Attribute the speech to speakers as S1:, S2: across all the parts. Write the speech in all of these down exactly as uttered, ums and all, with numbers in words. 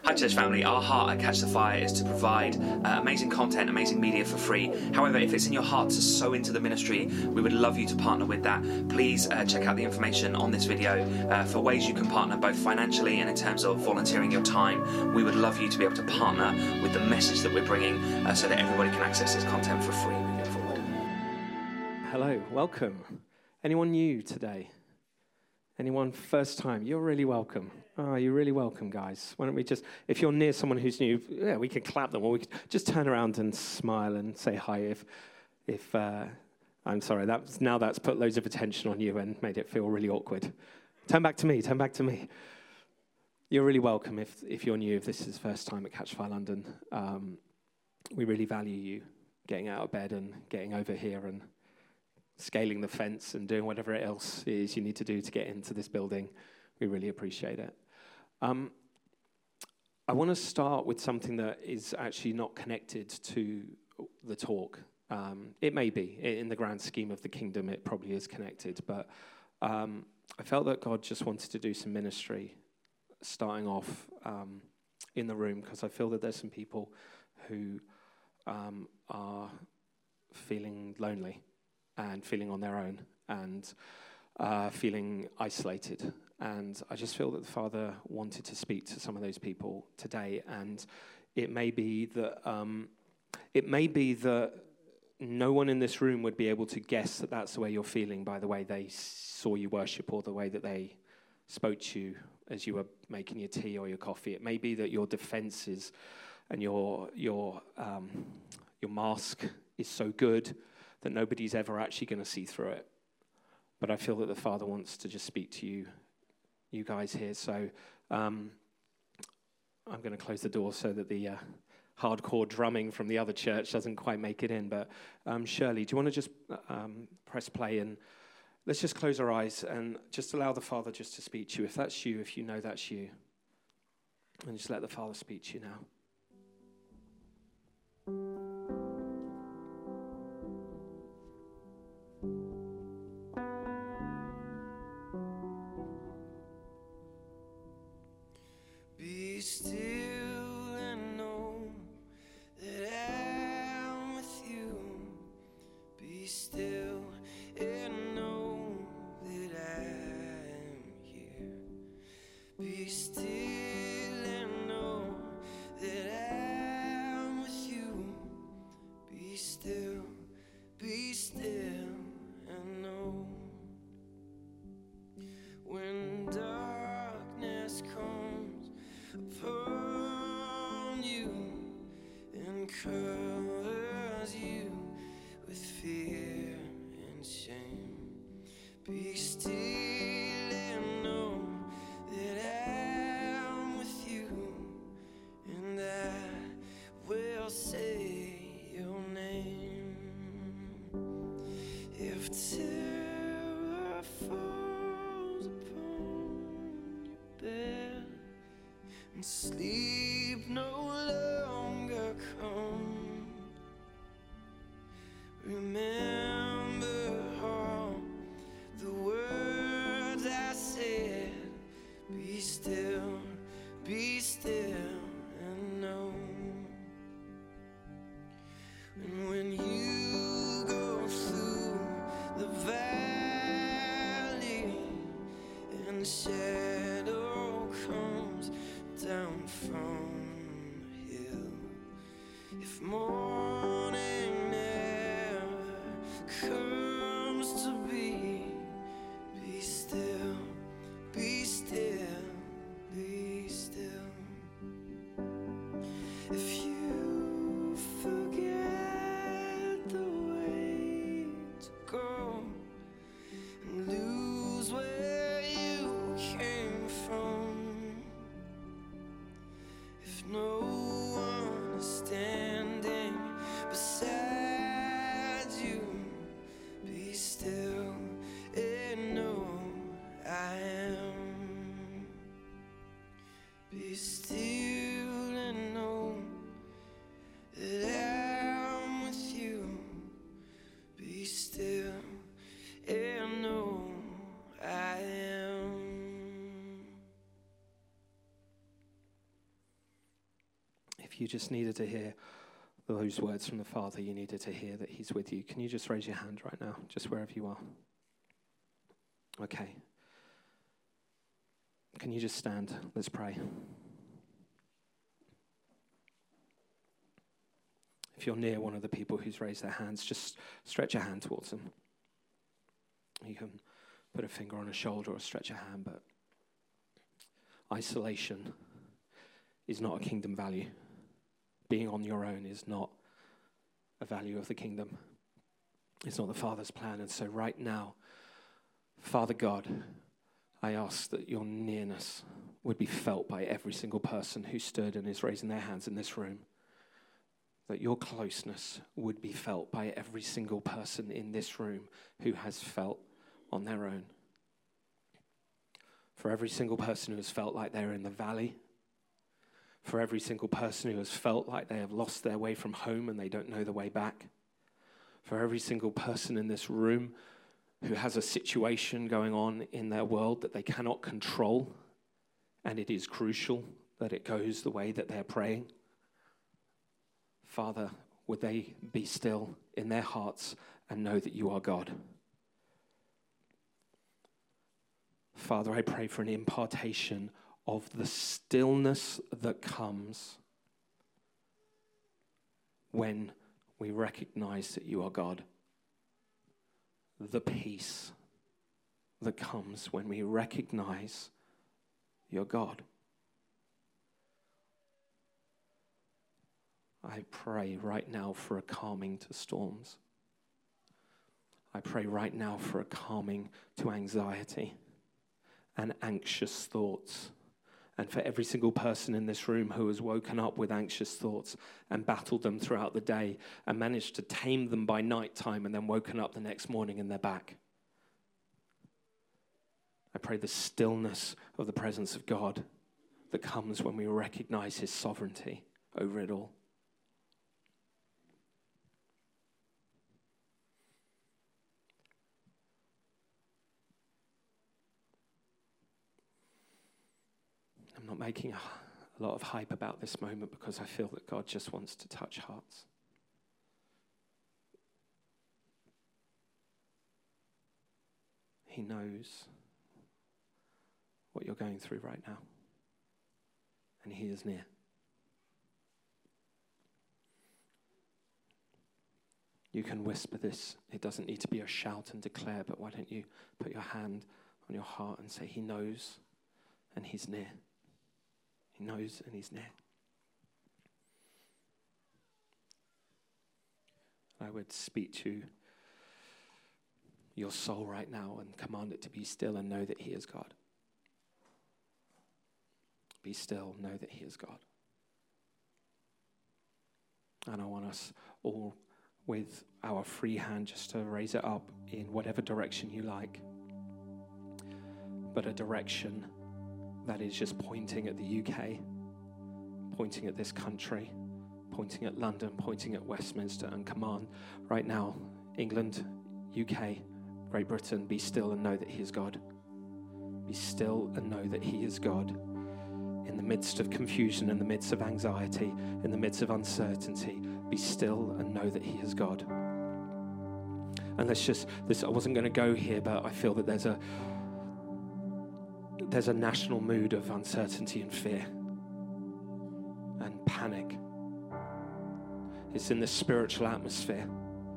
S1: Hi Church family, our heart at Catch the Fire is to provide uh, amazing content, amazing media for free. However, if it's in your heart to sow into the ministry, we would love you to partner with that. Please uh, check out the information on this video uh, for ways you can partner both financially and in terms of volunteering your time. We would love you to be able to partner with the message that we're bringing uh, so that everybody can access this content for free moving forward.
S2: Hello, welcome. Anyone new today? Anyone first time? You're really welcome. Oh, you're really welcome, guys. Why don't we just, if you're near someone who's new, yeah, we can clap them, or we could just turn around and smile and say hi. If, if uh, I'm sorry, that's now that's put loads of attention on you and made it feel really awkward. Turn back to me. Turn back to me. You're really welcome if if you're new. If this is the first time at Catch Fire London, um, we really value you getting out of bed and getting over here and scaling the fence and doing whatever else it is you need to do to get into this building. We really appreciate it. Um, I want to start with something that is actually not connected to the talk. Um, it may be. In the grand scheme of the kingdom, it probably is connected. But um, I felt that God just wanted to do some ministry starting off um, in the room, because I feel that there's some people who um, are feeling lonely and feeling on their own and uh, feeling isolated. And I just feel that the Father wanted to speak to some of those people today. And it may be that um, it may be that no one in this room would be able to guess that that's the way you're feeling by the way they saw you worship or the way that they spoke to you as you were making your tea or your coffee. It may be that your defenses and your your um, your mask is so good that nobody's ever actually going to see through it. But I feel that the Father wants to just speak to you, you guys here. So um, I'm going to close the door so that the uh, hardcore drumming from the other church doesn't quite make it in. But um, Shirley, do you want to just um, press play and let's just close our eyes and just allow the Father just to speak to you. If that's you, if you know that's you, and just let the Father speak to you now.
S3: Be still and know that I'm with you. Be still and know that I'm here. Be still and know that I'm with you. Be still, be still and know. When darkness comes upon you and covers you with fear and shame, be still and know that I'm with you, and I will say your name. If terror falls upon your bed and sleep no longer comes, remember all the words I said. Be still, be still and know. And when you go through the valley and the shadow comes down from the hill, if morning never comes to be, be still, be still, be still. If you forget the way to go and lose where you came from, if no one is standing beside you, be still and know I am. Be still and know that I'm with you. Be still and know I am.
S2: if you just needed to hear those words from the Father, you needed to hear that he's with you, can you just raise your hand right now, just wherever you are? Okay. Can you just stand? Let's pray. If you're near one of the people who's raised their hands, just stretch a hand towards them. You can put a finger on a shoulder or stretch a hand, but isolation is not a kingdom value. Being on your own is not a value of the kingdom. It's not the Father's plan. And so right now, Father God, I ask that your nearness would be felt by every single person who stood and is raising their hands in this room. That your closeness would be felt by every single person in this room who has felt on their own. For every single person who has felt like they're in the valley, for every single person who has felt like they have lost their way from home and they don't know the way back, for every single person in this room who has a situation going on in their world that they cannot control, and it is crucial that it goes the way that they're praying. Father, would they be still in their hearts and know that you are God? Father, I pray for an impartation of the stillness that comes when we recognize that you are God. The peace that comes when we recognize you're God. I pray right now for a calming to storms. I pray right now for a calming to anxiety and anxious thoughts. And for every single person in this room who has woken up with anxious thoughts and battled them throughout the day and managed to tame them by nighttime and then woken up the next morning and they're back. I pray the stillness of the presence of God that comes when we recognize his sovereignty over it all. I'm not making a, a lot of hype about this moment because I feel that God just wants to touch hearts. He knows what you're going through right now, and he is near. You can whisper this. It doesn't need to be a shout and declare, but why don't you put your hand on your heart and say, he knows and he's near. He knows and he's near. I would speak to your soul right now and command it to be still and know that he is God. Be still, know that he is God. And I want us all with our free hand just to raise it up in whatever direction you like. But a direction that is just pointing at the U K, pointing at this country, pointing at London, pointing at Westminster, and command right now, England, U K, Great Britain, be still and know that he is God. Be still and know that he is God. In the midst of confusion, in the midst of anxiety, in the midst of uncertainty, be still and know that he is God. And let's just, this, I wasn't going to go here, but I feel that there's a There's a national mood of uncertainty and fear and panic. It's in the spiritual atmosphere.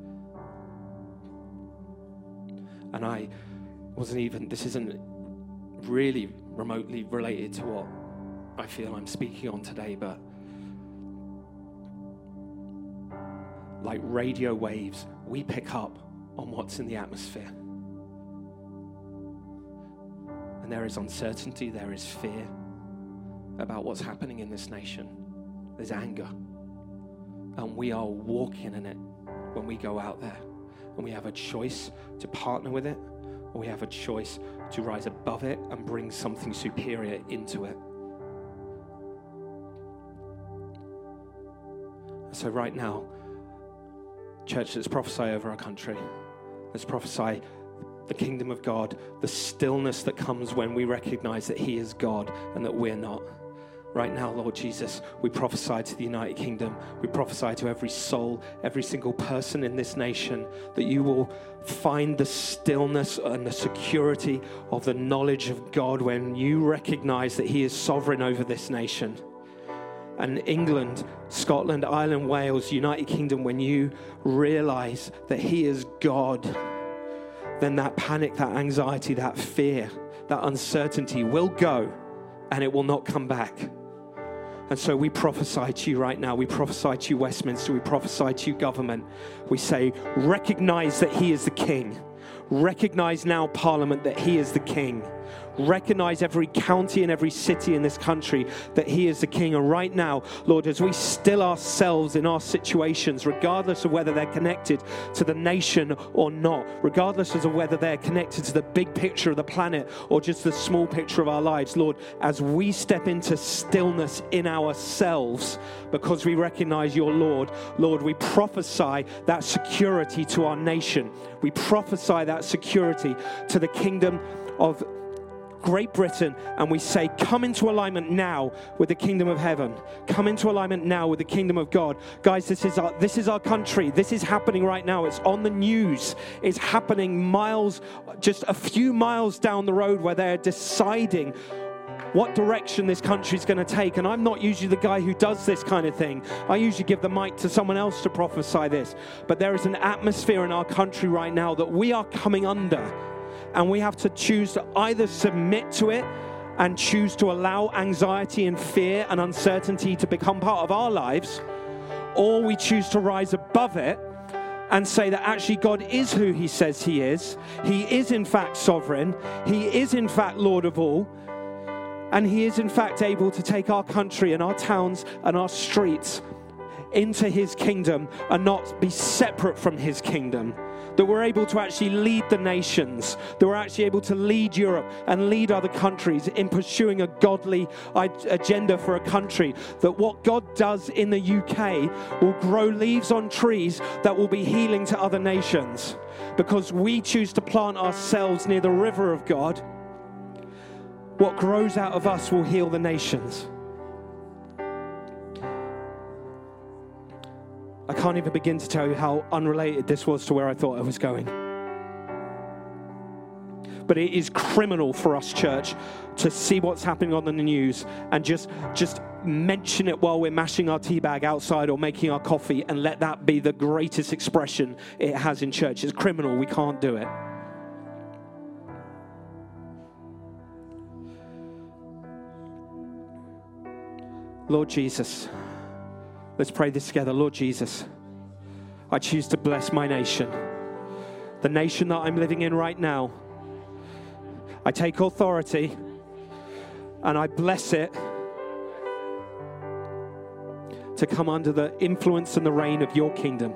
S2: And I wasn't even, this isn't really remotely related to what I feel I'm speaking on today, but like radio waves, we pick up on what's in the atmosphere. And there is uncertainty, there is fear about what's happening in this nation. There's anger. And we are walking in it when we go out there. And we have a choice to partner with it, or we have a choice to rise above it and bring something superior into it. So right now, church, let's prophesy over our country. Let's prophesy the kingdom of God, the stillness that comes when we recognize that he is God and that we're not. Right now, Lord Jesus, we prophesy to the United Kingdom. We prophesy to every soul, every single person in this nation, that you will find the stillness and the security of the knowledge of God when you recognize that he is sovereign over this nation. And England, Scotland, Ireland, Wales, United Kingdom, when you realize that he is God, then that panic, that anxiety, that fear, that uncertainty will go and it will not come back. And so we prophesy to you right now. We prophesy to you, Westminster. We prophesy to you, government. We say, recognize that he is the king. Recognize now, Parliament, that he is the king. Recognize every county and every city in this country that he is the king. And right now, Lord, as we still ourselves in our situations, regardless of whether they're connected to the nation or not, regardless of whether they're connected to the big picture of the planet or just the small picture of our lives, Lord, as we step into stillness in ourselves because we recognize your Lord, Lord, we prophesy that security to our nation. We prophesy that security to the kingdom of Great Britain, and we say, come into alignment now with the kingdom of heaven. Come into alignment now with the kingdom of God. Guys, this is our, this is our country. This is happening right now. It's on the news. It's happening miles, just a few miles down the road where they're deciding what direction this country is going to take. And I'm not usually the guy who does this kind of thing. I usually give the mic to someone else to prophesy this. But there is an atmosphere in our country right now that we are coming under. And we have to choose to either submit to it and choose to allow anxiety and fear and uncertainty to become part of our lives, or we choose to rise above it and say that actually God is who he says he is. He is in fact sovereign. He is in fact Lord of all. And he is in fact able to take our country and our towns and our streets into his kingdom and not be separate from his kingdom. That we're able to actually lead the nations, that we're actually able to lead Europe and lead other countries in pursuing a godly agenda for a country, that what God does in the U K will grow leaves on trees that will be healing to other nations. Because we choose to plant ourselves near the river of God, what grows out of us will heal the nations. I can't even begin to tell you how unrelated this was to where I thought I was going. But it is criminal for us, church, to see what's happening on the news and just, just mention it while we're mashing our tea bag outside or making our coffee and let that be the greatest expression it has in church. It's criminal. We can't do it. Lord Jesus, let's pray this together. Lord Jesus, I choose to bless my nation, the nation that I'm living in right now. I take authority and I bless it to come under the influence and the reign of your kingdom.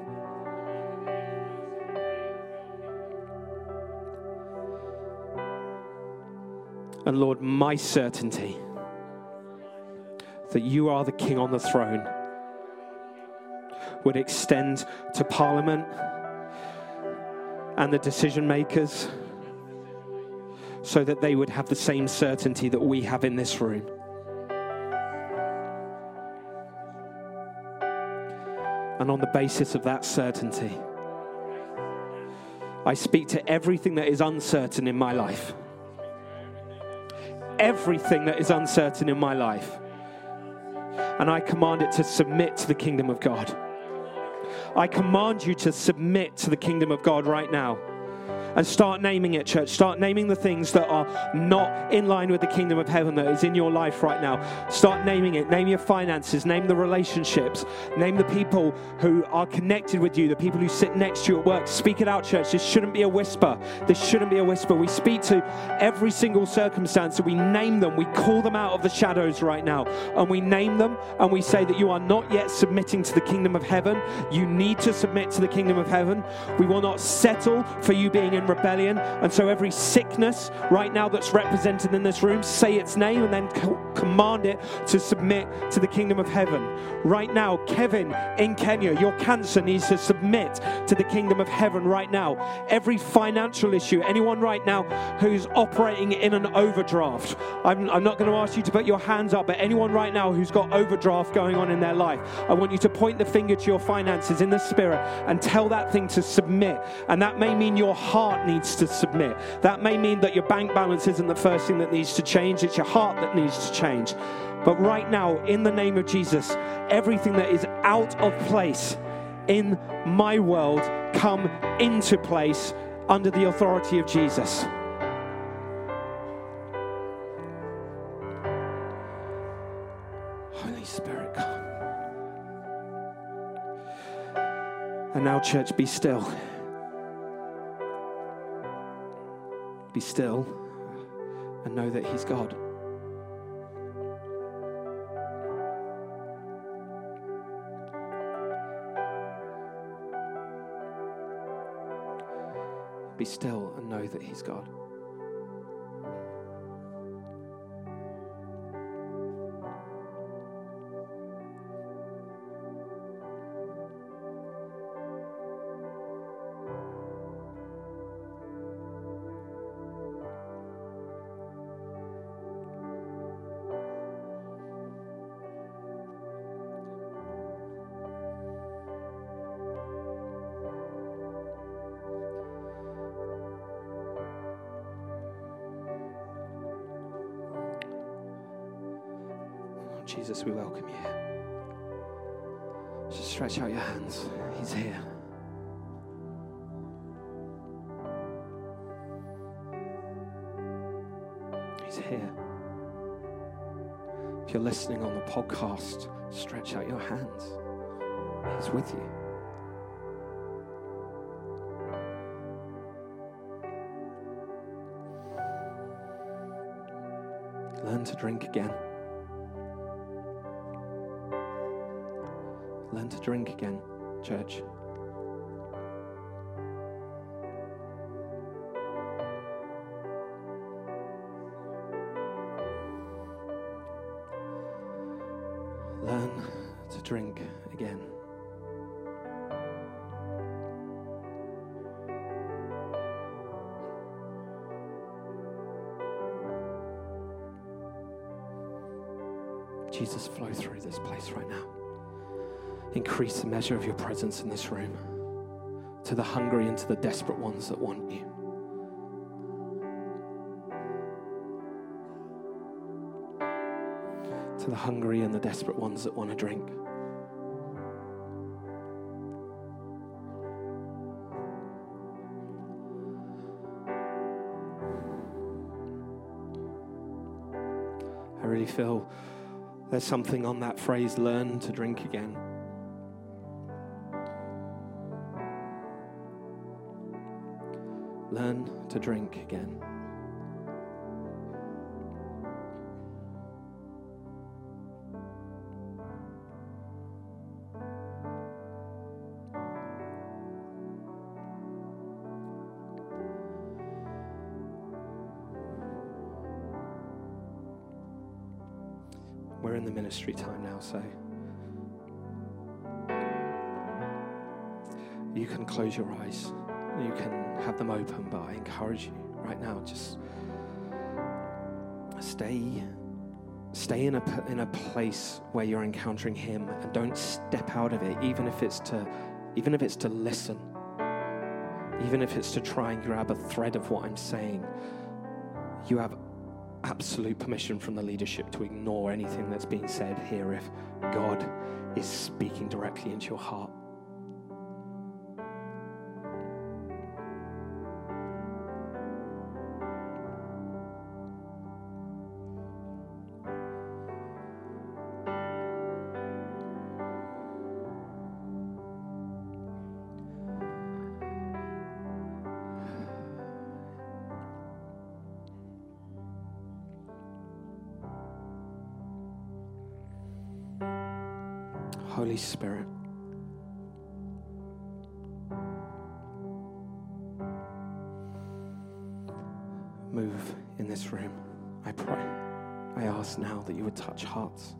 S2: And Lord, my certainty that you are the King on the throne would extend to Parliament and the decision makers so that they would have the same certainty that we have in this room. And on the basis of that certainty, I speak to everything that is uncertain in my life. Everything that is uncertain in my life. And I command it to submit to the kingdom of God. I command you to submit to the kingdom of God right now. And start naming it, church. Start naming the things that are not in line with the kingdom of heaven that is in your life right now. Start naming it. Name your finances. Name the relationships. Name the people who are connected with you, the people who sit next to you at work. Speak it out, church. This shouldn't be a whisper. This shouldn't be a whisper. We speak to every single circumstance and we name them. We call them out of the shadows right now. And we name them and we say that you are not yet submitting to the kingdom of heaven. You need to submit to the kingdom of heaven. We will not settle for you being in in rebellion. And so every sickness right now that's represented in this room, say its name and then co- command it to submit to the kingdom of heaven. Right now, Kevin in Kenya, your cancer needs to submit to the kingdom of heaven right now. Every financial issue, anyone right now who's operating in an overdraft, I'm, I'm not going to ask you to put your hands up, but anyone right now who's got overdraft going on in their life, I want you to point the finger to your finances in the spirit and tell that thing to submit. And that may mean your heart needs to submit. That may mean that your bank balance isn't the first thing that needs to change, it's your heart that needs to change. But right now, in the name of Jesus, everything that is out of place in my world, come into place under the authority of Jesus. Holy Spirit, come. And now, church, be still. Be still and know that He's God. Be still and know that He's God. Jesus, we welcome you. Just stretch out your hands. He's here. He's here. If you're listening on the podcast, stretch out your hands. He's with you. Learn to drink again. Learn to drink again, church. Learn to drink again. Jesus, flow through this place right now. Increase the measure of your presence in this room to the hungry and to the desperate ones that want you. To the hungry and the desperate ones that want to drink. I really feel there's something on that phrase, learn to drink again. Learn to drink again. We're in the ministry time now, so you can close your eyes. You can have them open, but I encourage you right now, just stay stay in a in a place where you're encountering Him, and don't step out of it, even if it's to even if it's to listen, even if it's to try and grab a thread of what I'm saying. You have absolute permission from the leadership to ignore anything that's being said here if God is speaking directly into your heart. Holy Spirit, this room, I pray, I ask now that you would touch hearts.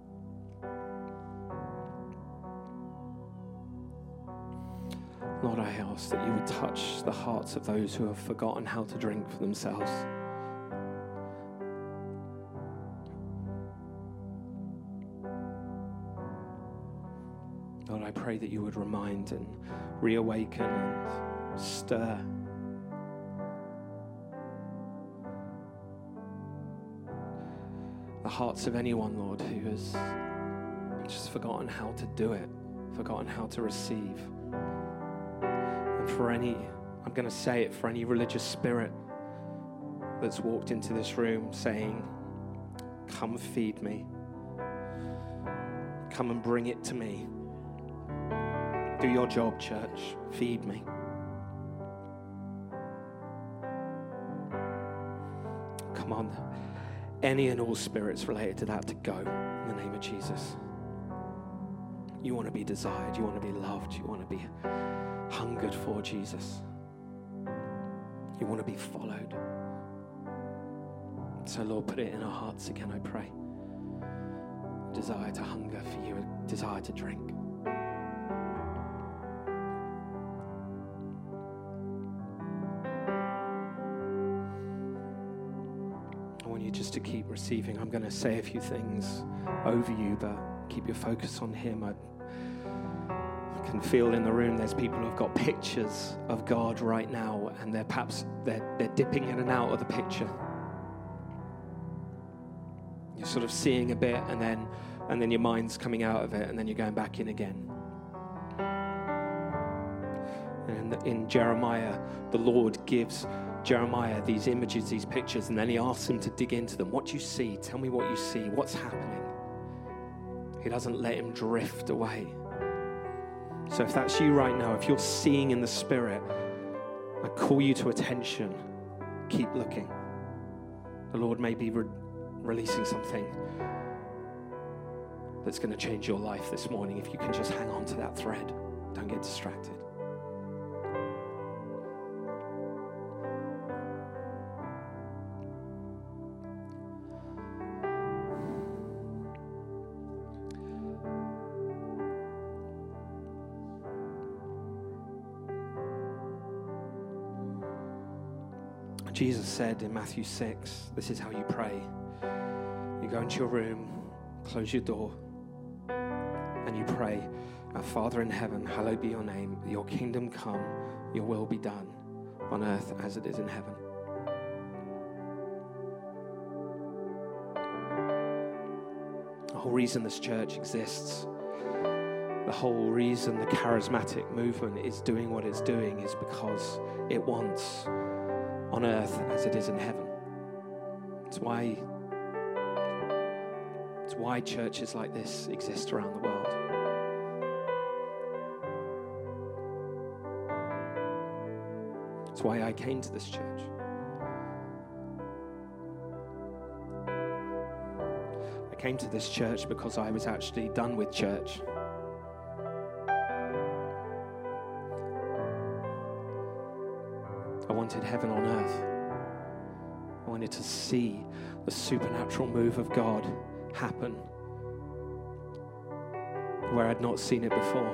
S2: Lord, I ask that you would touch the hearts of those who have forgotten how to drink for themselves. Lord, I pray that you would remind and reawaken and stir the hearts of anyone, Lord, who has just forgotten how to do it, forgotten how to receive. And for any, I'm going to say it, for any religious spirit that's walked into this room saying, come feed me, come and bring it to me. Do your job, church. Feed me. Come on. Any and all spirits related to that to go in the name of Jesus. You want to be desired. You want to be loved. You want to be hungered for Jesus. You want to be followed. So, Lord, put it in our hearts again, I pray. A desire to hunger for you, a desire to drink. Just to keep receiving. I'm going to say a few things over you, but keep your focus on him. I, I can feel in the room there's people who've got pictures of God right now, and they're perhaps they're, they're dipping in and out of the picture. You're sort of seeing a bit, and then and then your mind's coming out of it, and then you're going back in again. And in, in Jeremiah, the Lord gives Jeremiah these images, these pictures, and then he asks him to dig into them. What do you see? Tell me what you see. What's happening? He doesn't let him drift away. So if that's you right now, if you're seeing in the Spirit, I call you to attention. Keep looking. The Lord may be re- releasing something that's going to change your life this morning. If you can just hang on to that thread, don't get distracted. Jesus said in Matthew six, this is how you pray. You go into your room, close your door, and you pray, our Father in heaven, hallowed be your name, your kingdom come, your will be done on earth as it is in heaven. The whole reason this church exists, the whole reason the charismatic movement is doing what it's doing is because it wants on earth as it is in heaven. It's why it's why churches like this exist around the world. It's why I came to this church. I came to this church because I was actually done with church. I wanted heaven on earth. I wanted to see the supernatural move of God happen where I'd not seen it before.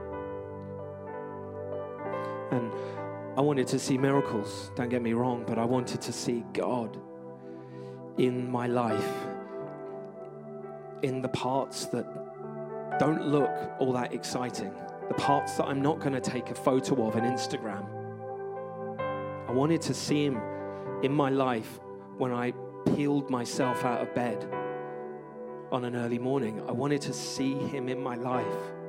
S2: And I wanted to see miracles, don't get me wrong, but I wanted to see God in my life, in the parts that don't look all that exciting, the parts that I'm not going to take a photo of on Instagram. I wanted to see him in my life when I peeled myself out of bed on an early morning. I wanted to see him in my life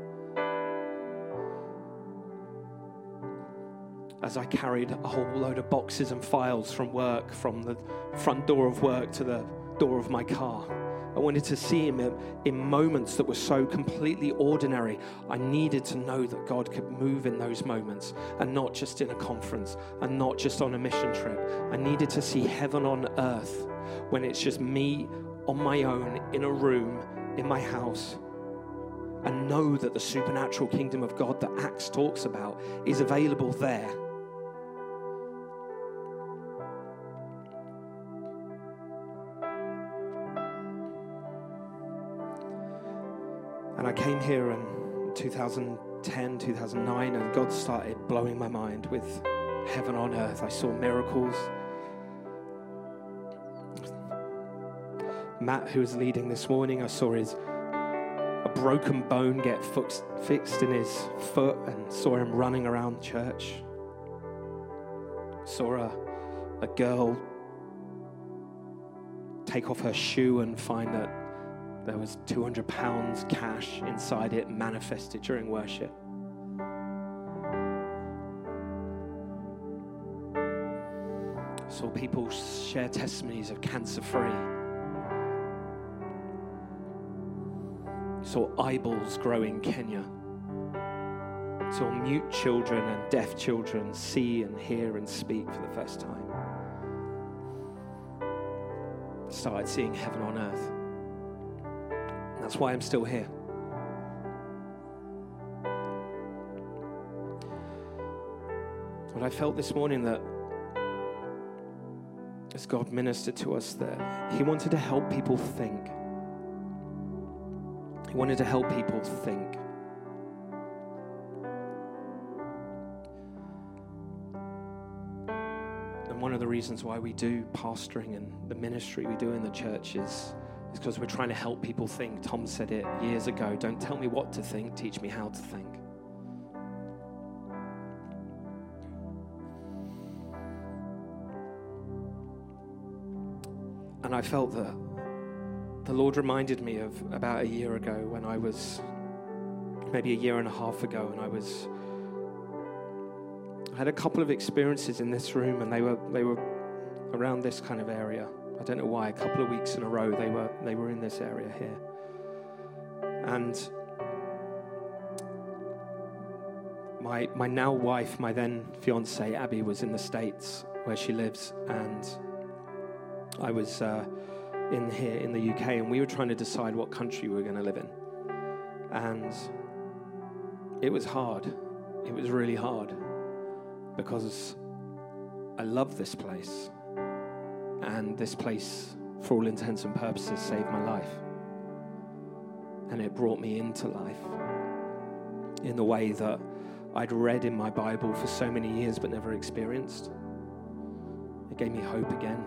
S2: as I carried a whole load of boxes and files from work, from the front door of work to the door of my car. I wanted to see him in moments that were so completely ordinary. I needed to know that God could move in those moments, and not just in a conference, and not just on a mission trip. I needed to see heaven on earth when it's just me on my own in a room in my house, and know that the supernatural kingdom of God that Acts talks about is available there. came here in two thousand ten, two thousand nine, and God started blowing my mind with heaven on earth. I saw miracles. Matt, who was leading this morning, I saw his a broken bone get fixed, fixed in his foot, and saw him running around church. Saw a, a girl take off her shoe and find that there was two hundred pounds cash inside it, manifested during worship. Saw people share testimonies of cancer-free. Saw eyeballs grow in Kenya. Saw mute children and deaf children see and hear and speak for the first time. Started seeing heaven on earth. And that's why I'm still here. But I felt this morning that as God ministered to us, that He wanted to help people think. He wanted to help people think. And one of the reasons why we do pastoring and the ministry we do in the church is, is because we're trying to help people think. Tom said it years ago, don't tell me what to think, teach me how to think. And I felt that the Lord reminded me of about a year ago when I was, maybe a year and a half ago, and I was, I had a couple of experiences in this room, and they were they were around this kind of area. I don't know why, a couple of weeks in a row they were they were in this area here. And my my now wife, my then fiance Abby, was in the States where she lives, and I was uh, in here in the U K, and we were trying to decide what country we were going to live in. And it was hard. It was really hard because I love this place. And this place, for all intents and purposes, saved my life. And it brought me into life in the way that I'd read in my Bible for so many years but never experienced. It gave me hope again.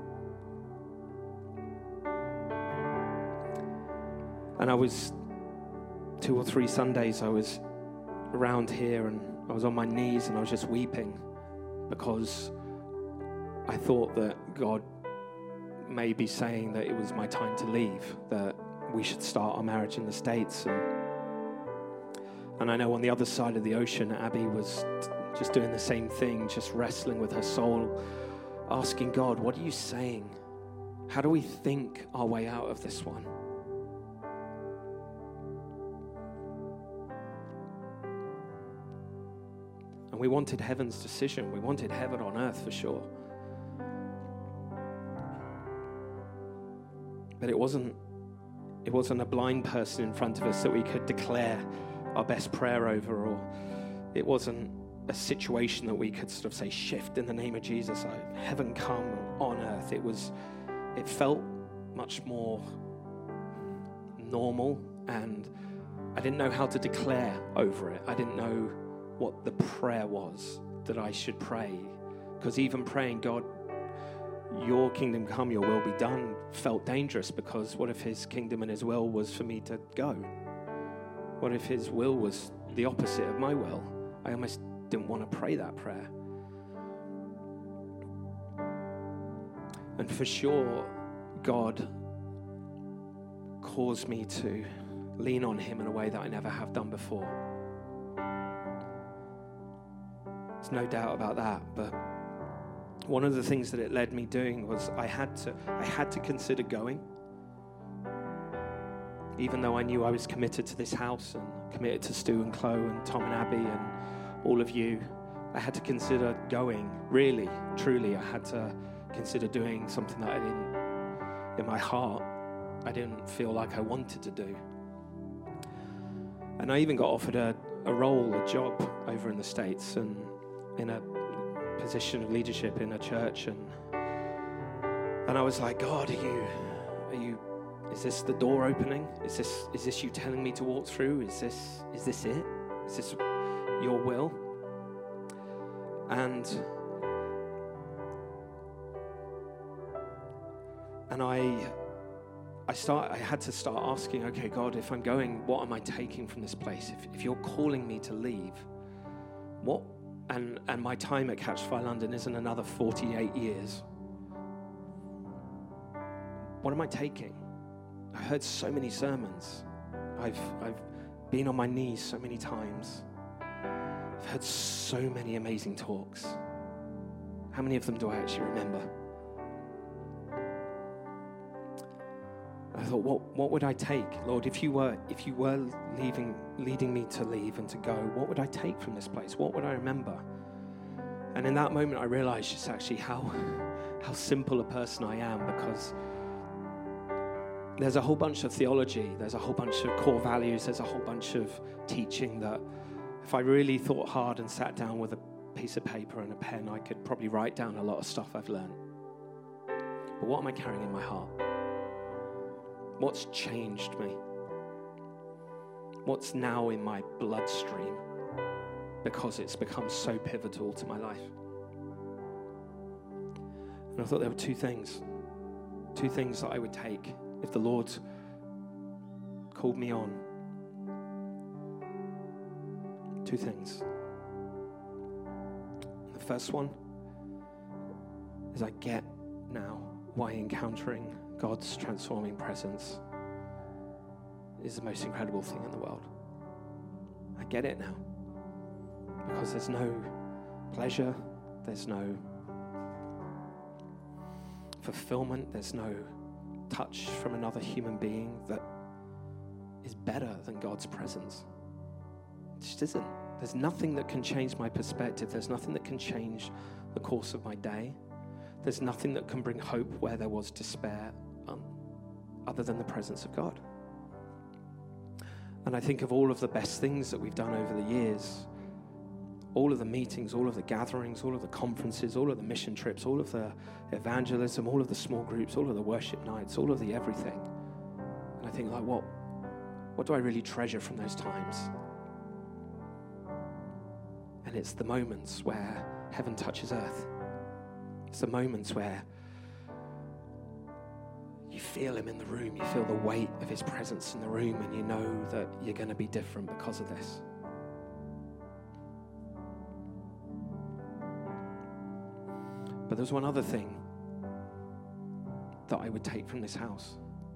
S2: And I was, two or three Sundays, I was around here and I was on my knees and I was just weeping because I thought that God may be saying that it was my time to leave, that we should start our marriage in the States. And, and I know on the other side of the ocean, Abby was just doing the same thing, just wrestling with her soul, asking God, what are you saying? How do we think our way out of this one? And we wanted heaven's decision. We wanted heaven on earth for sure. But it wasn't, it wasn't a blind person in front of us that we could declare our best prayer over, or it wasn't a situation that we could sort of say, shift in the name of Jesus, heaven come on earth. It was, it felt much more normal, and I didn't know how to declare over it. I didn't know what the prayer was that I should pray, because even praying, God, your kingdom come, your will be done, felt dangerous, because what if his kingdom and his will was for me to go? What if his will was the opposite of my will? I almost didn't want to pray that prayer. And for sure, God caused me to lean on him in a way that I never have done before. There's no doubt about that, but one of the things that it led me doing was I had to I had to consider going. Even though I knew I was committed to this house and committed to Stu and Chloe and Tom and Abby and all of you, I had to consider going. Really, truly, I had to consider doing something that I didn't, in my heart, I didn't feel like I wanted to do. And I even got offered a, a role, a job over in the States and in a position of leadership in a church, and and I was like, God, are you are you Is this the door opening? Is this is this you telling me to walk through? Is this is this it? Is this your will? And and I I start I had to start asking, okay, God, if I'm going, what am I taking from this place? If if you're calling me to leave, what and and my time at Catch Fire London isn't another forty-eight years. What am I taking? I've heard so many sermons. I've I've been on my knees so many times. I've heard so many amazing talks. How many of them do I actually remember? I thought, what what would I take, Lord, if you were if you were leaving leading me to leave and to go, what would I take from this place? What would I remember? And in that moment I realized just actually how how simple a person I am, because there's a whole bunch of theology, there's a whole bunch of core values, there's a whole bunch of teaching that if I really thought hard and sat down with a piece of paper and a pen, I could probably write down a lot of stuff I've learned. But what am I carrying in my heart? What's changed me? What's now in my bloodstream because it's become so pivotal to my life? And I thought there were two things, two things that I would take if the Lord called me on. Two things. And the first one is I get now why encountering God's transforming presence is the most incredible thing in the world. I get it now. Because there's no pleasure, there's no fulfillment, there's no touch from another human being that is better than God's presence. It just isn't. There's nothing that can change my perspective. There's nothing that can change the course of my day. There's nothing that can bring hope where there was despair, um, other than the presence of God. And I think of all of the best things that we've done over the years, all of the meetings, all of the gatherings, all of the conferences, all of the mission trips, all of the evangelism, all of the small groups, all of the worship nights, all of the everything. And I think, like, what, what do I really treasure from those times? And it's the moments where heaven touches earth. It's the moments where you feel him in the room, you feel the weight of his presence in the room, and you know that you're going to be different because of this. But there's one other thing that I would take from this house.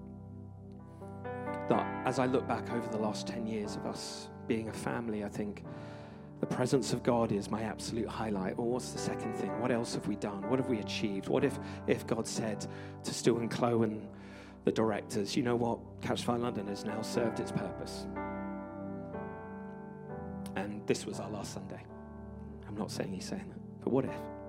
S2: That as I look back over the last ten years of us being a family, I think the presence of God is my absolute highlight. Well, what's the second thing? What else have we done? What have we achieved? What if, if God said to Stu and Chloe and the directors, you know what, Catch Fire London has now served its purpose. And this was our last Sunday. I'm not saying he's saying that, but what if?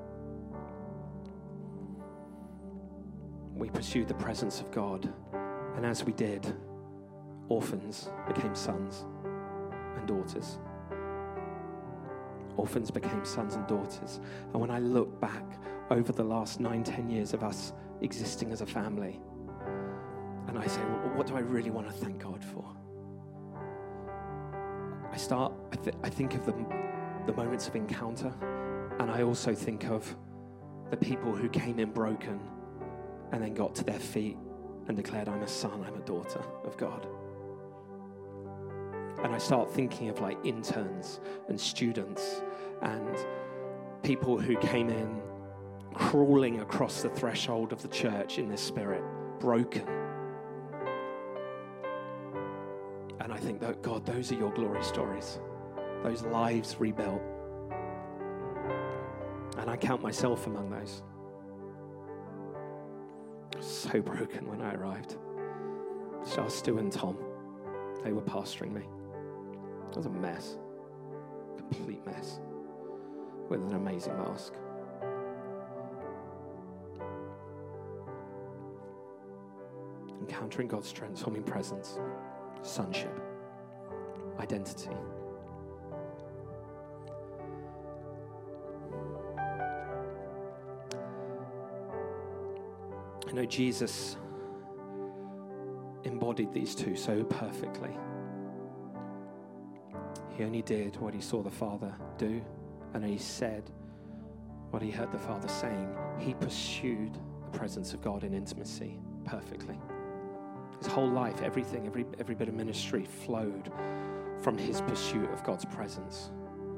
S2: We pursued the presence of God, and as we did, orphans became sons and daughters. Orphans became sons and daughters. And when I look back over the last nine, ten years of us existing as a family, and I say, well, what do I really want to thank God for? I start, I, th- I think of the, the moments of encounter, and I also think of the people who came in broken and then got to their feet and declared, I'm a son, I'm a daughter of God. And I start thinking of like interns and students and people who came in crawling across the threshold of the church in their spirit, broken. And I think that, God, those are your glory stories. Those lives rebuilt. And I count myself among those. So broken when I arrived. So Stu and Tom, they were pastoring me. It was a mess. Complete mess. With an amazing mask. Encountering God's transforming presence. Sonship. Identity. I know Jesus embodied these two so perfectly. He only did what he saw the Father do, and he said what he heard the Father saying. He pursued the presence of God in intimacy perfectly. His whole life, everything, every every bit of ministry flowed from his pursuit of God's presence.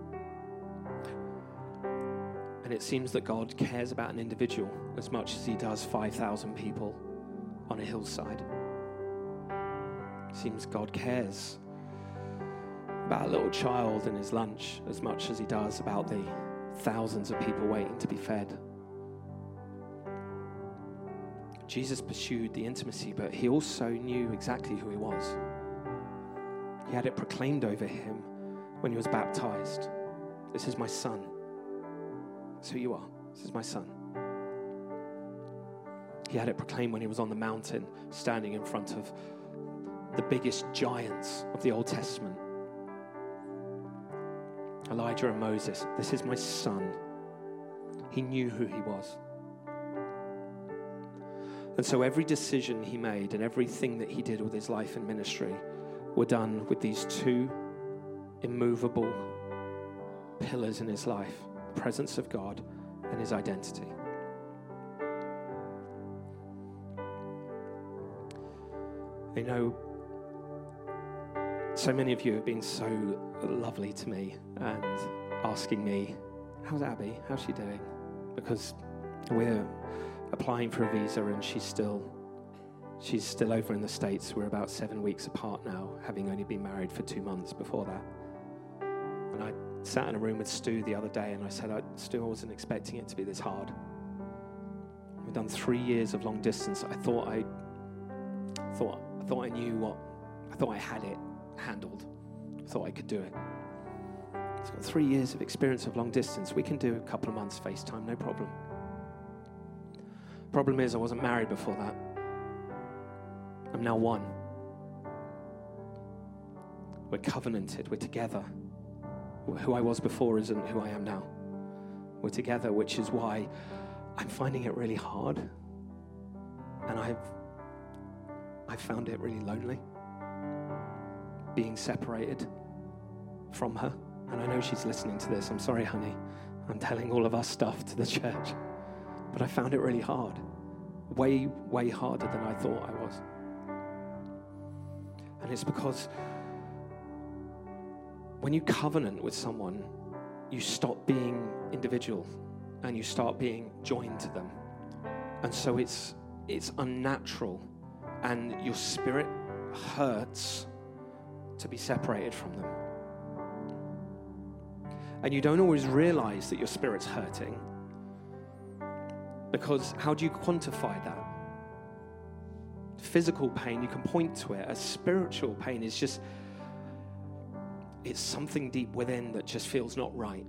S2: And it seems that God cares about an individual as much as he does five thousand people on a hillside. It seems God cares about a little child and his lunch as much as he does about the thousands of people waiting to be fed. Jesus pursued the intimacy, but he also knew exactly who he was. He had it proclaimed over him when he was baptized. This is my son. That's who you are. This is my son. He had it proclaimed when he was on the mountain, standing in front of the biggest giants of the Old Testament. Elijah and Moses. This is my son. He knew who he was. And so every decision he made and everything that he did with his life and ministry were done with these two immovable pillars in his life, the presence of God and his identity. You know, so many of you have been so lovely to me and asking me, how's Abby? How's she doing? Because we're applying for a visa and she's still she's still over in the States. We're about seven weeks apart now, having only been married for two months before that. And I sat in a room with Stu the other day and I said, I, Stu, I wasn't expecting it to be this hard. We've done three years of long distance. I thought I thought I thought I knew what I thought I had it handled. I thought I could do it. It's got three years of experience of long distance. We can do a couple of months FaceTime, no problem. Problem is, I wasn't married before that. I'm now one. We're covenanted. We're together. Who I was before isn't who I am now. We're together, which is why I'm finding it really hard. And I've, I've found it really lonely, being separated from her. And I know she's listening to this. I'm sorry, honey. I'm telling all of our stuff to the church. But I found it really hard. Way, way harder than I thought I was. And it's because when you covenant with someone, you stop being individual and you start being joined to them. And so it's it's unnatural and your spirit hurts to be separated from them. And you don't always realize that your spirit's hurting. Because how do you quantify that? Physical pain, you can point to it. A spiritual pain is just, it's something deep within that just feels not right.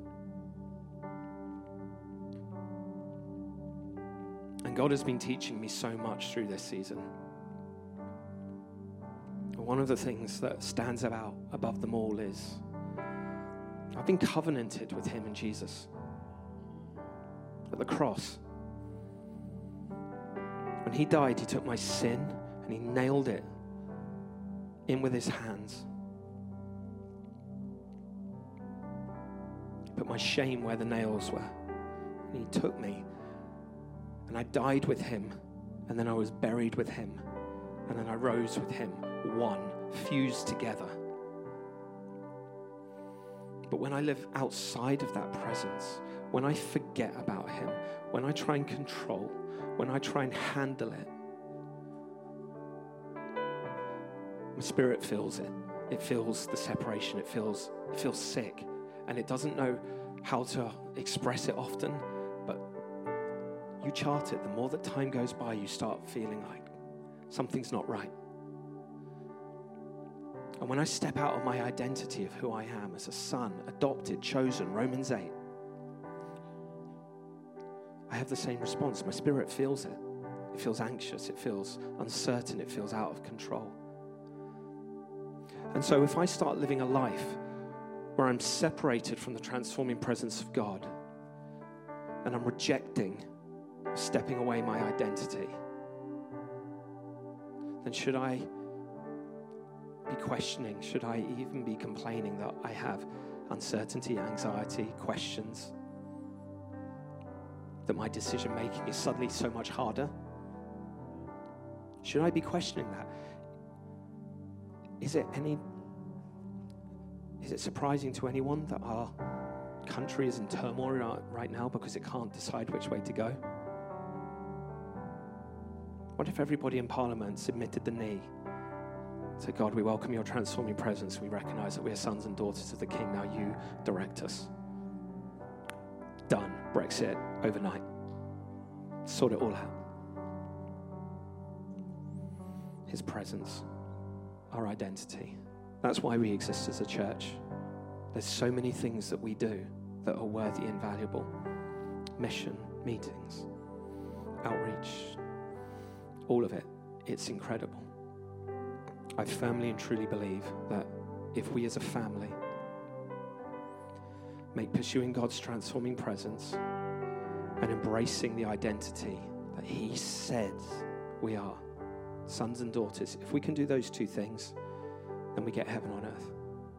S2: And God has been teaching me so much through this season. One of the things that stands out above them all is I've been covenanted with him and Jesus at the cross. When he died, he took my sin and he nailed it in with his hands. He put my shame where the nails were. And he took me and I died with him, and then I was buried with him, and then I rose with him, one, fused together. But when I live outside of that presence, when I forget about him, when I try and control, when I try and handle it, my spirit feels it. It feels the separation. It feels, it feels sick. And it doesn't know how to express it often, but you chart it. The more that time goes by, you start feeling like something's not right. And when I step out of my identity of who I am as a son, adopted, chosen, Romans eight, I have the same response. My spirit feels it. It feels anxious. It feels uncertain. It feels out of control. And so if I start living a life where I'm separated from the transforming presence of God and I'm rejecting, stepping away my identity, then should I be questioning? Should I even be complaining that I have uncertainty, anxiety, questions? That my decision making is suddenly so much harder? Should I be questioning that? Is it any, is it surprising to anyone that our country is in turmoil right now because it can't decide which way to go? What if everybody in Parliament submitted the knee? Said, God, we welcome your transforming presence. We recognize that we are sons and daughters of the King. Now you direct us. Done. Brexit overnight. Sort it all out. His presence, our identity. That's why we exist as a church. There's so many things that we do that are worthy and valuable. Mission, meetings, outreach, all of it. It's incredible. I firmly and truly believe that if we as a family make pursuing God's transforming presence and embracing the identity that he said we are, sons and daughters, if we can do those two things, then we get heaven on earth.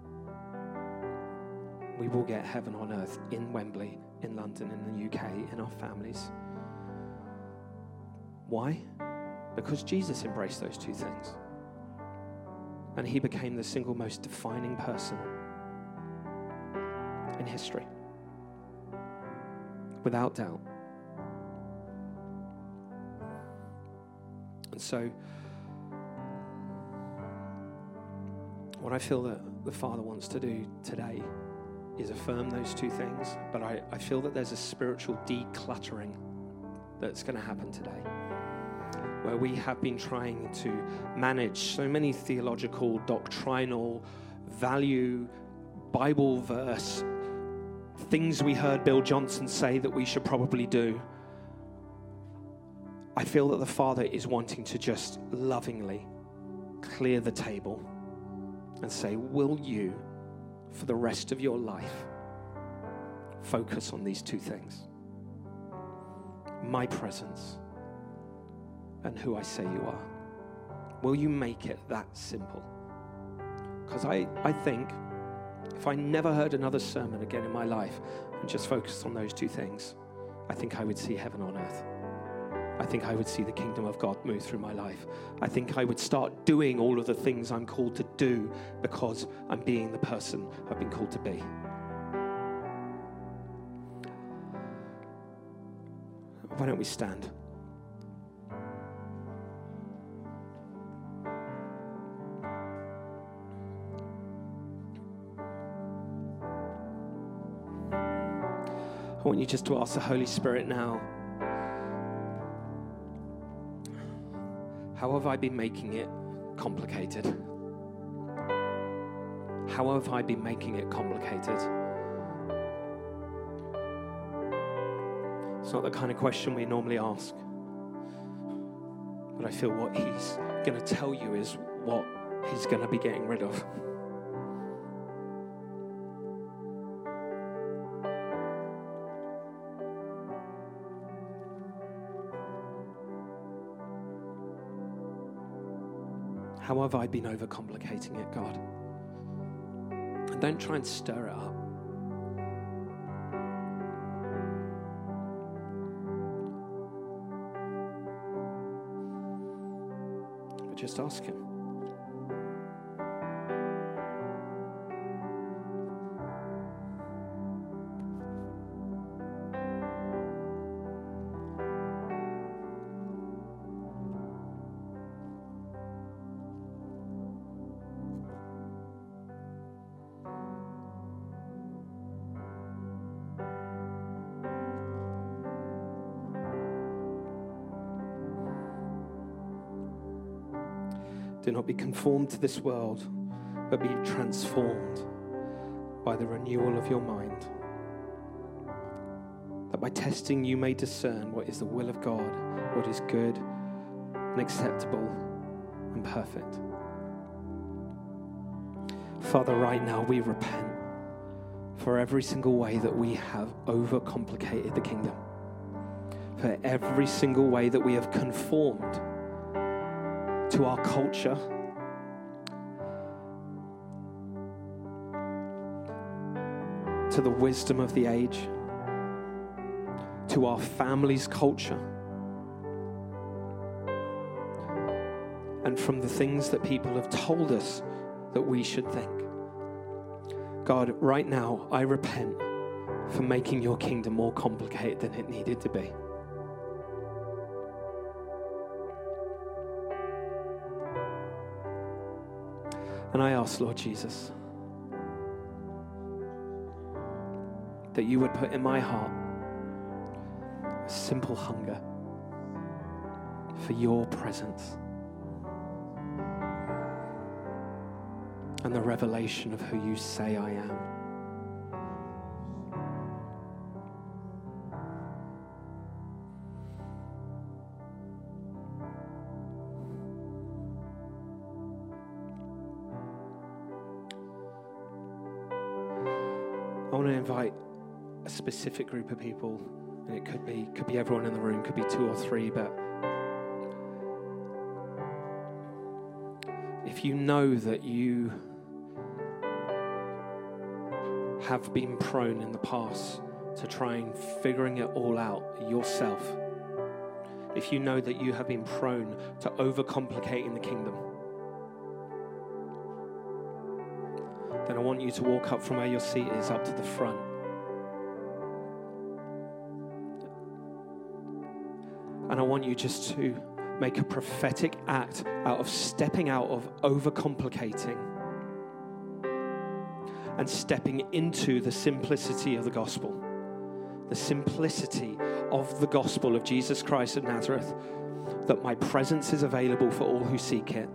S2: We will get heaven on earth in Wembley, in London, in the U K, in our families. Why? Because Jesus embraced those two things. And he became the single most defining person in history. Without doubt. And so, what I feel that the Father wants to do today is affirm those two things, but I, I feel that there's a spiritual decluttering that's going to happen today, where we have been trying to manage so many theological, doctrinal, value, Bible verse, things we heard Bill Johnson say that we should probably do. I feel that the Father is wanting to just lovingly clear the table and say, will you, for the rest of your life, focus on these two things? My presence and who I say you are. Will you make it that simple? Because I, I think if I never heard another sermon again in my life and just focused on those two things, I think I would see heaven on earth. I think I would see the kingdom of God move through my life. I think I would start doing all of the things I'm called to do because I'm being the person I've been called to be. Why don't we stand? I want you just to ask the Holy Spirit now, how have I been making it complicated? How have I been making it complicated? It's not the kind of question we normally ask. But I feel what he's going to tell you is what he's going to be getting rid of. How have I been overcomplicating it, God? And don't try and stir it up. But just ask him. Do not be conformed to this world, but be transformed by the renewal of your mind. That by testing you may discern what is the will of God, what is good and acceptable and perfect. Father, right now we repent for every single way that we have overcomplicated the kingdom. For every single way that we have conformed to our culture, to the wisdom of the age, to our family's culture, and from the things that people have told us that we should think. God, right now, I repent for making your kingdom more complicated than it needed to be. And I ask, Lord Jesus, that you would put in my heart a simple hunger for your presence and the revelation of who you say I am. I want to invite a specific group of people, and it could be could be everyone in the room, could be two or three, but if you know that you have been prone in the past to trying figuring it all out yourself, if you know that you have been prone to overcomplicating the kingdom, then I want you to walk up from where your seat is up to the front. And I want you just to make a prophetic act out of stepping out of overcomplicating and stepping into the simplicity of the gospel. The simplicity of the gospel of Jesus Christ of Nazareth, that my presence is available for all who seek it.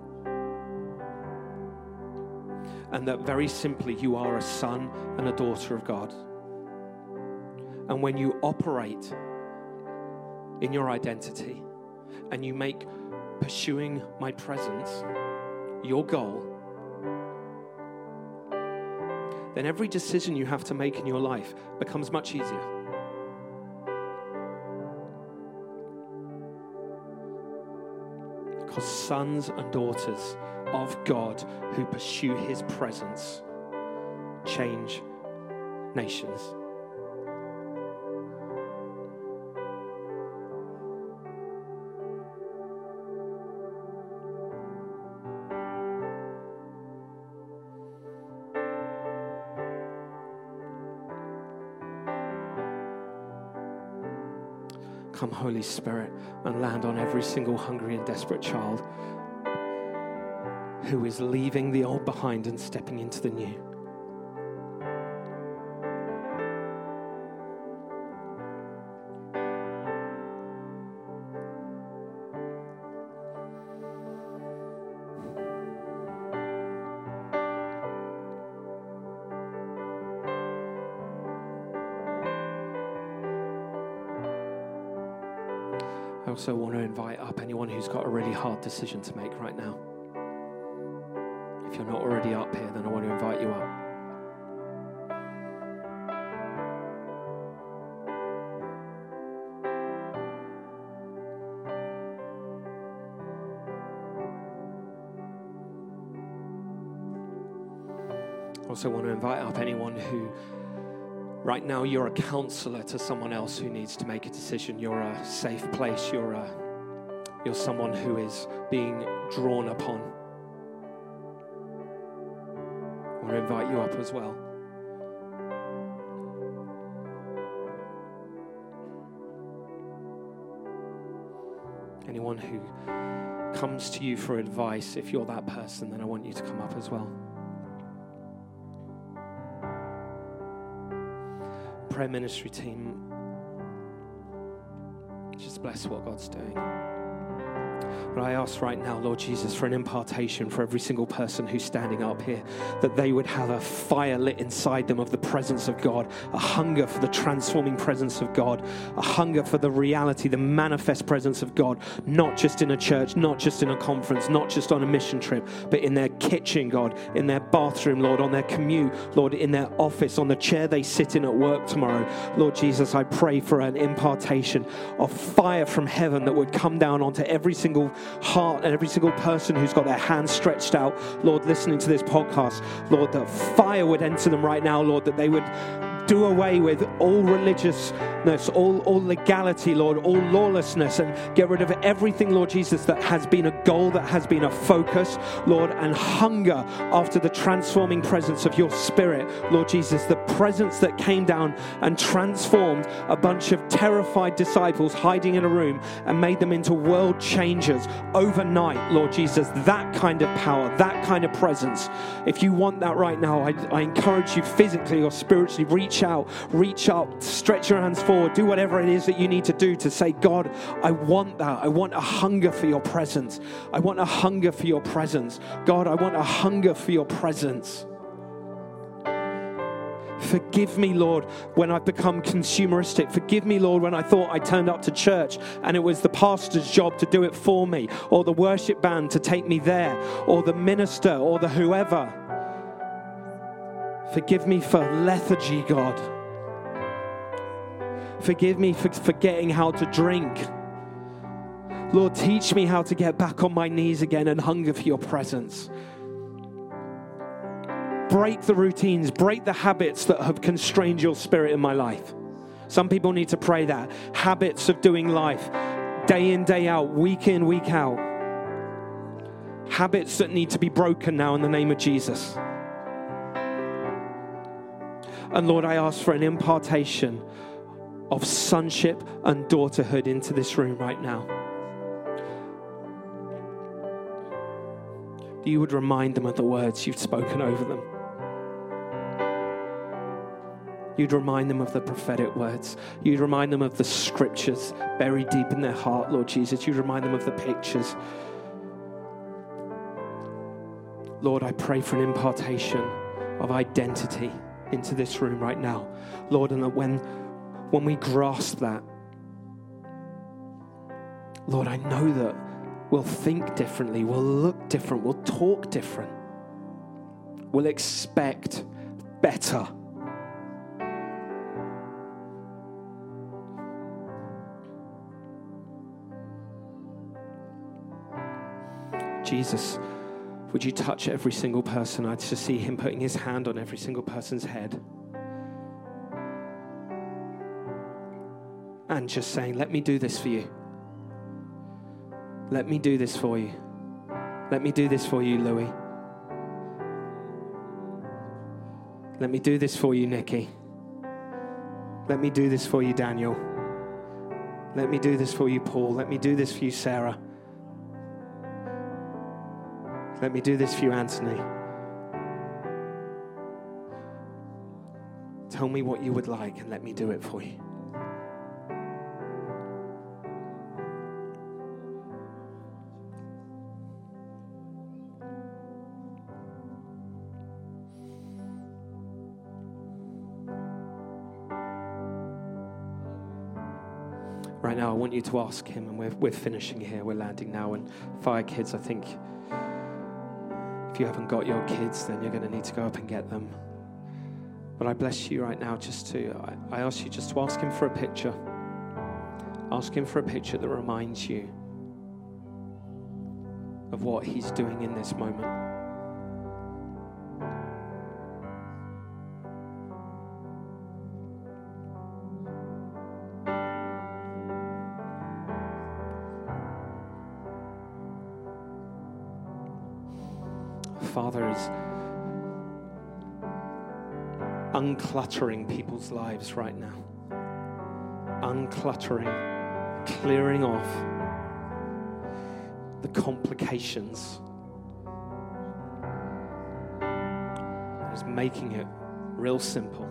S2: And that very simply you are a son and a daughter of God. And when you operate in your identity and you make pursuing my presence your goal, then every decision you have to make in your life becomes much easier. Because sons and daughters of God who pursue his presence change nations. Come, Holy Spirit, and land on every single hungry and desperate child who is leaving the old behind and stepping into the new. I also want to invite up anyone who's got a really hard decision to make right now. If you're not already up here, then I want to invite you up. I also want to invite up anyone who right now you're a counselor to someone else who needs to make a decision. You're a safe place. You're a, you're someone who is being drawn upon. I want to invite you up as well. Anyone who comes to you for advice, if you're that person, then I want you to come up as well. Prayer ministry team, just bless what God's doing. But I ask right now, Lord Jesus, for an impartation for every single person who's standing up here, that they would have a fire lit inside them of the presence of God, a hunger for the transforming presence of God, a hunger for the reality, the manifest presence of God, not just in a church, not just in a conference, not just on a mission trip, but in their kitchen, God, in their bathroom, Lord, on their commute, Lord, in their office, on the chair they sit in at work tomorrow. Lord Jesus, I pray for an impartation of fire from heaven that would come down onto every single heart and every single person who's got their hands stretched out, Lord, listening to this podcast, Lord, that fire would enter them right now, Lord, that they would do away with all religiousness, all, all legality, Lord, all lawlessness, and get rid of everything, Lord Jesus, that has been a goal, that has been a focus, Lord, and hunger after the transforming presence of your Spirit, Lord Jesus, the presence that came down and transformed a bunch of terrified disciples hiding in a room and made them into world changers overnight, Lord Jesus. That kind of power, that kind of presence. If you want that right now, I, I encourage you physically or spiritually, reach out, reach up, stretch your hands forward, do whatever it is that you need to do to say, God, I want that. I want a hunger for your presence. I want a hunger for your presence. God, I want a hunger for your presence. Forgive me, Lord, when I've become consumeristic. Forgive me, Lord, when I thought I turned up to church and it was the pastor's job to do it for me, or the worship band to take me there, or the minister, or the whoever. Forgive me for lethargy, God. Forgive me for forgetting how to drink. Lord, teach me how to get back on my knees again and hunger for your presence. Break the routines, break the habits that have constrained your spirit in my life. Some people need to pray that. Habits of doing life, day in, day out, week in, week out. Habits that need to be broken now in the name of Jesus. And Lord, I ask for an impartation of sonship and daughterhood into this room right now. You would remind them of the words you've spoken over them. You'd remind them of the prophetic words. You'd remind them of the scriptures buried deep in their heart, Lord Jesus. You'd remind them of the pictures. Lord, I pray for an impartation of identity into this room right now. Lord, and that when, when we grasp that, Lord, I know that we'll think differently, we'll look different, we'll talk different. We'll expect better. Jesus, would you touch every single person? I just see him putting his hand on every single person's head. And just saying, let me do this for you. Let me do this for you. Let me do this for you, Louis. Let me do this for you, Nikki. Let me do this for you, Daniel. Let me do this for you, Paul. Let me do this for you, Sarah. Let me do this for you, Anthony. Tell me what you would like and let me do it for you. Right now, I want you to ask him, and we're, we're finishing here. We're landing now. And Fire Kids, I think, if you haven't got your kids, then you're going to need to go up and get them. But I bless you right now just to, I, I ask you just to ask him for a picture. Ask him for a picture that reminds you of what he's doing in this moment. Father is uncluttering people's lives right now. Uncluttering, clearing off the complications. Just making it real simple.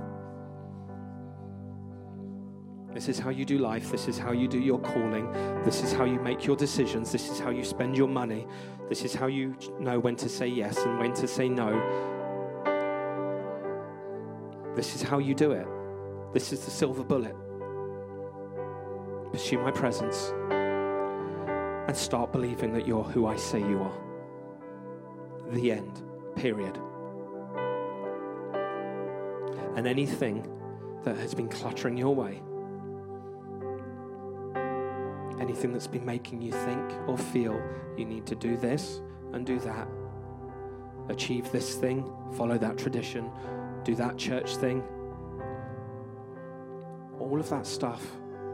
S2: This is how you do life. This is how you do your calling. This is how you make your decisions. This is how you spend your money. This is how you know when to say yes and when to say no. This is how you do it. This is the silver bullet. Pursue my presence and start believing that you're who I say you are. The end. Period. And anything that has been cluttering your way, anything that's been making you think or feel you need to do this and do that, achieve this thing, follow that tradition, do that church thing, all of that stuff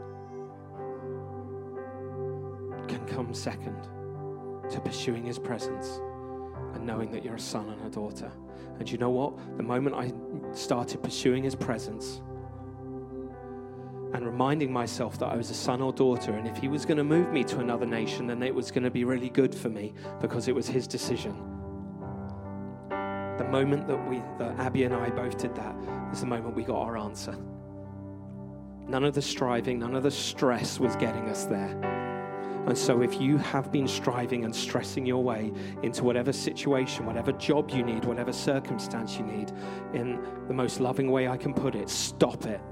S2: can come second to pursuing his presence and knowing that you're a son and a daughter. And you know what? The moment I started pursuing his presence and reminding myself that I was a son or daughter, and if he was going to move me to another nation, then it was going to be really good for me because it was his decision. The moment that we, that Abby and I both did that, is the moment we got our answer. None of the striving, none of the stress was getting us there. And so if you have been striving and stressing your way into whatever situation, whatever job you need, whatever circumstance you need, in the most loving way I can put it, stop it.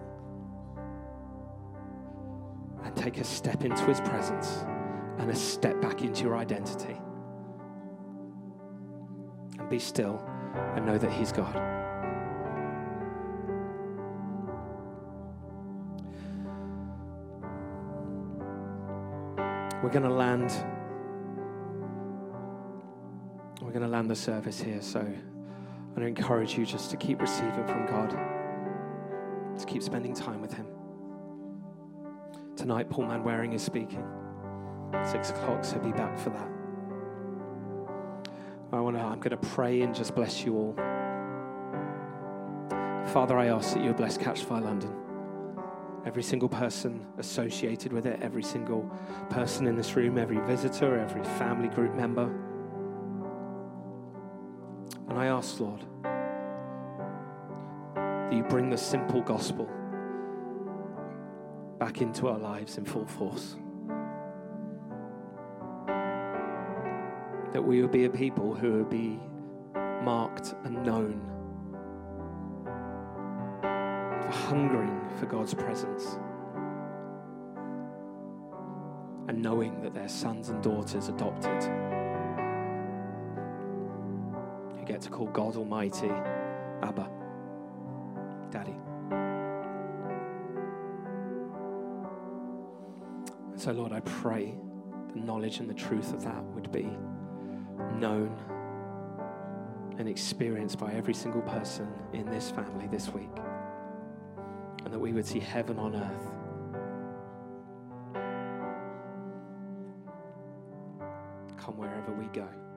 S2: And take a step into his presence and a step back into your identity. And be still and know that he's God. We're going to land. We're going to land the service here. So I encourage you just to keep receiving from God. To keep spending time with him. Tonight, Paul Manwaring is speaking. Six o'clock, so be back for that. I want to. I'm going to pray and just bless you all. Father, I ask that you bless Catchfire London. Every single person associated with it, every single person in this room, every visitor, every family group member. And I ask, Lord, that you bring the simple gospel back into our lives in full force. That we would be a people who would be marked and known for hungering for God's presence and knowing that they're sons and daughters adopted who get to call God Almighty Abba, Daddy. So Lord, I pray the knowledge and the truth of that would be known and experienced by every single person in this family this week. And that we would see heaven on earth. Come wherever we go.